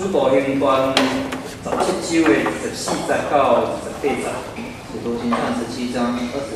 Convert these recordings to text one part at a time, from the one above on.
使徒行传17章的24节到28节。 使徒行传17章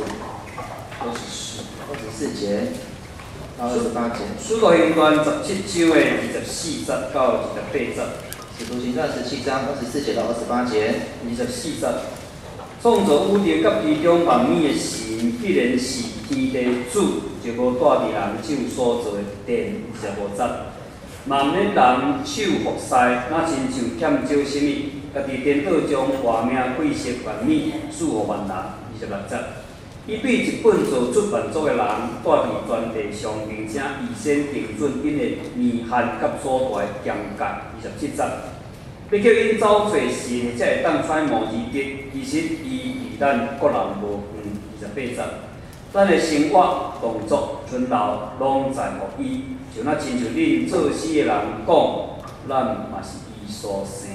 24节到28节。 使徒行传17章的24节到28节。 使徒行传17章24节到28节。 24节。创造宇宙甲其中万物的神，必然是天地主，就无带伫人手所做的殿。25节。万免人手服侍，那亲像欠少什么，家己颠倒将活命贵色万物赐予万人。26节。伊对一本造出万族的人，带伫全地上，并且预先定准因的年限甲所带的疆界。27节。要叫因走找神，才会当揣摩义德。其实伊与咱各人无分。28节。咱的生活、动作、存留，拢在乎伊。就那亲像恁做事的人讲，咱嘛是伊所生。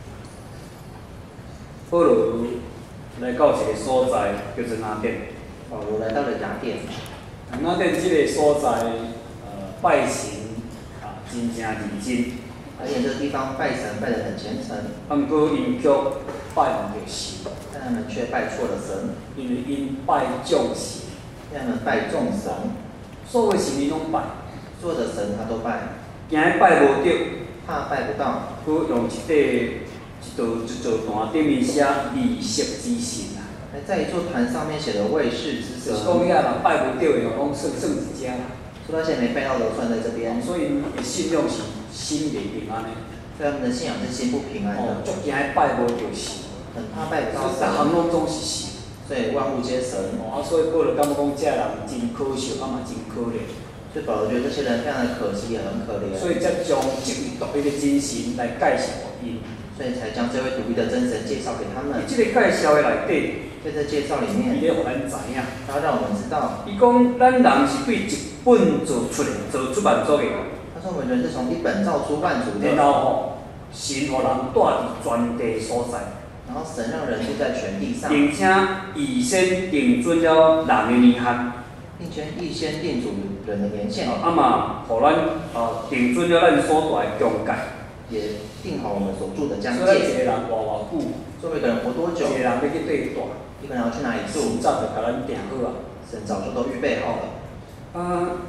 保罗来到一个所在，叫做雅典。 保罗来到了雅典。 雅典这个所在，拜神真正认真。 雅典这个地方拜神拜得很虔诚。 不过因却拜唔到神。 但他们却拜错了神。 因为因拜众神。 因为他们拜众神。 所有神伊拢拜。 所有的神他都拜， 惊拜无着， 怕拜不到， 佮用一座坛顶面写利息之神啊。 在一座坛上面写的卫士之神。 就是讲遐人拜无着的哦，拢算一家啦。 说那些没拜到的算在这边。 所以的信仰是心袂平安的。 所以他们的信仰是心不平安的。 哦，足惊拜无着神， 很怕拜不到神。 逐项拢总是神。 所以万物皆神。 哦，所以保罗感觉讲，这人真可惜，嘛真可怜。 所以保罗觉得这些人非常的可惜，也很可怜。 所以才将这位独一的真神来介绍给因。 所以才将这位独一的真神介绍给他们。 这个介绍的内底， 在这介绍里面， 伊咧互咱知影， 他让我们知道， 伊讲咱人是对一本造出万族的。 他说我们人是从一本造出万族的。 然后吼，神互人带伫全地所在。 然后神让人住在全地上。 并且预先定准了人的年限。 并且预先定主人的年限。 嘛，互咱定准了咱所住的疆界。 也定好我们所住的疆界。 所以一个人活偌久， 所以一个人活多久？ 一个人要去对住， 一个人要去哪里住？ 神早就甲咱定好啊。 神早就都预备好了。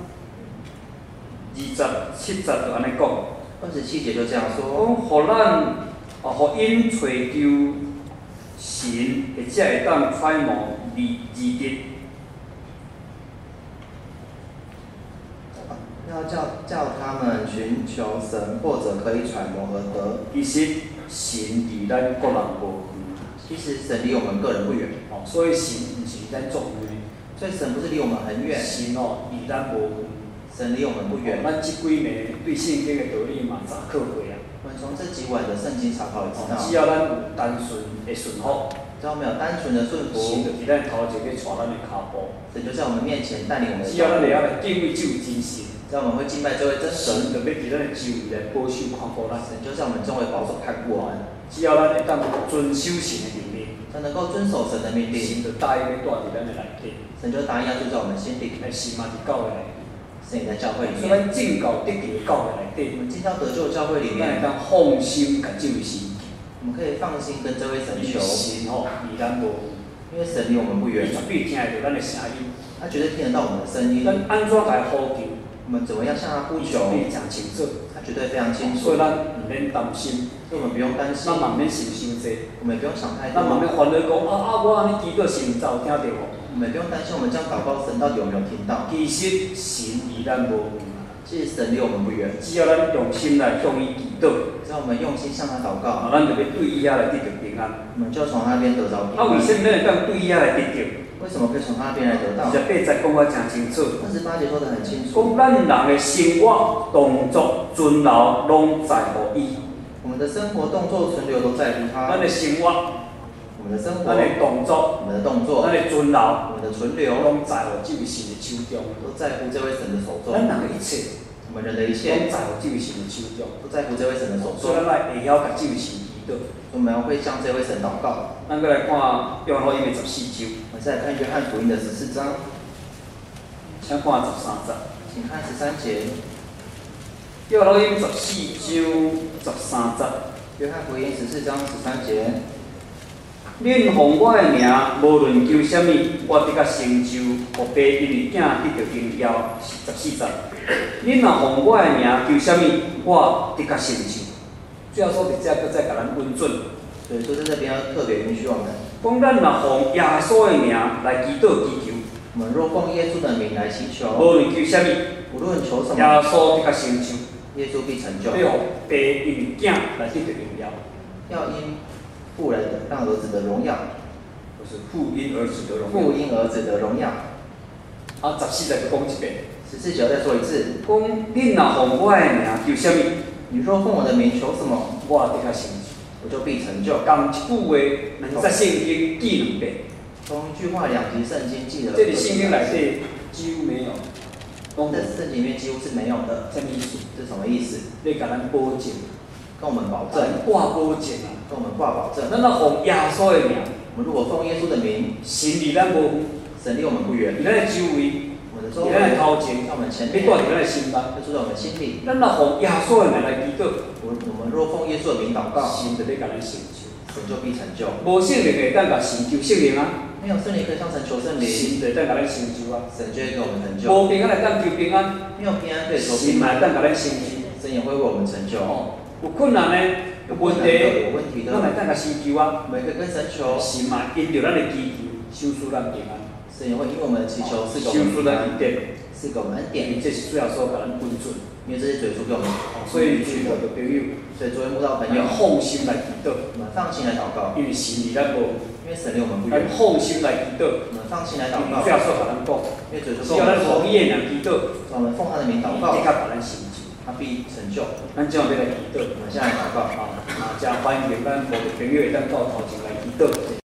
27节就安尼讲。 27节就这样说。 讲，互咱互因找求神，或者会当揣摩义德。 要叫他们寻求神，或者可以揣摩而得。 其实神离咱个人无远。 其实神离我们个人不远。 所以神毋是离咱足远。 所以神不是离我们很远。 神离咱无远。 神离我们不远。 咱这几暝对圣经的道理嘛查考过啊。 我们从这几晚的圣经查考也知道。 只要咱有单纯的顺服。 只要我们有单纯的顺服。 神就伫咱头前去带咱的脚步。 神就在我们面前带领我们。 只要咱会晓来敬畏这位真神。 只要我们会敬拜这位真神， 就要伫咱的周围来保守看顾咱。 神就在我们周围保守看顾我们。 只要咱会当遵守神的命令， 才能够遵守神的命令。 神就答应要住伫咱的内底。 神就答应要住在我们心里。 神嘛伫教会内底。 神也在教会里面。 所以咱正教得救的教会内底， 我们进到得救的教会里面， 咱会当放心甲这位神。 我们可以放心跟这位神求。 神离咱无远， 因为神离我们不远。 伊绝对听得到咱的声音。 他绝对听得到我们的声音。 咱安怎来呼求？ 我们怎么样向他呼求？ 绝对讲清楚。 他绝对非常清楚。 所以咱唔免担心。 所以我们不用担心。 咱嘛免想伤济。 我们也不用想太多。 咱嘛免烦恼讲我安尼祈祷神有听到无？ 我们也不用担心我们这样祷告神到底有没有听到。 其实神离咱无远。 其实神离我们不远。 只要咱用心来向伊祈祷。 只要我们用心向他祷告。 咱就要对伊遐来得到平安。 我们就从那边得到平安。 为什么会当对伊遐来得到？ 为什么可以从他那边来得到 ？28节讲法真清楚。 28节说得很清楚。 讲咱人的生活、动作、存留，拢在乎伊。 我们的生活、动作、存留都在乎他。 咱的生活， 我们的生活； 咱的动作， 我们的动作； 咱的存留， 我们的存留， 拢在乎这位神的手中。 都在乎这位神的手中。 咱人的一切， 我们人的一切， 拢在乎这位神的手中， 都在乎这位神的手中。 所以咱来会晓甲这位神祈祷。 我们会向这位神祷告。 咱再来看约翰福音的14章。 我们再来看约翰福音的14章。 请看13节。 请看13节。 约翰福音14章 13节。 约翰福音14章13节。 恁奉我的名，无论求什么，我得甲成就，互爸因为囝得到荣耀。14节。恁若奉我的名求什么，我得甲成就。最后说伫遮，搁再甲咱温准。 所以说在这边要特别允许我们， 讲咱若奉耶稣的名来祈祷祈求， 我们若奉耶稣的名来祈求， 无论求什么， 无论求什么， 耶稣得甲成就。 耶稣必成就。 要互爸因为囝来得到荣耀。 要因父来让儿子的荣耀， 就是父因儿子的荣耀。 父因儿子的荣耀。 啊，14节再讲一遍。 14节再说一次。 讲恁若奉我的名求什么， 你若奉我的名求什么， 我得甲成就。 我就必成就。 讲一句话，2节圣经记2遍。 同一句话2节圣经记了。 这里圣经内底几乎没有。 在圣经里面几乎是没有的。 什么意思？ 这是什么意思？ 你甲咱保证， 跟我们保证， 挂保证啊， 跟我们挂保证。 咱若奉耶稣的名， 我们如果奉耶稣的名， 神离咱无远， 神离我们不远， 伫咱的周围， 我们的周围， 伫咱的头前， 在我们前你住伫咱的心内， 就住在我们心里。 咱若奉耶稣的名来祈祷， 我们若奉耶稣的名祷告， 神就要甲咱成就， 神就必成就。 无圣灵会当甲神求圣灵啊， 没有圣灵可以向神求圣灵， 神就会当甲咱成就啊。 神就会给我们成就。 无平安来当求平安， 没有平安可以求神嘛平安， 会当甲咱成就。 神也会为我们成就。 哦，有困难的，有问题， 有问题的， 咱来当甲神求啊。 我们可以跟神求， 神嘛因着咱的祈求，收赐咱平安。 神也会因为我们的祈求赐给我收们平安赐咱恩，典， 赐给我们恩典， 因为这是最后所甲咱恩准。 因为这些嘴书给我们。 所以许多的朋友， 所以作为慕道朋友， 放心来祈祷， 我们放心来祷告， 因为神离咱无， 因为神离我们不咱远。 放心来祈祷， 我们放心来祷告， 因为最后所甲咱讲， 因为嘴书只要咱跟我们说， 奉伊的名祈祷， 我们奉他的名祷告， 即刻把咱成就。 他必成就。 咱今后要来祈祷， 我们现在祷告。 啊，真欢迎咱无的朋友会当到头前来祈祷。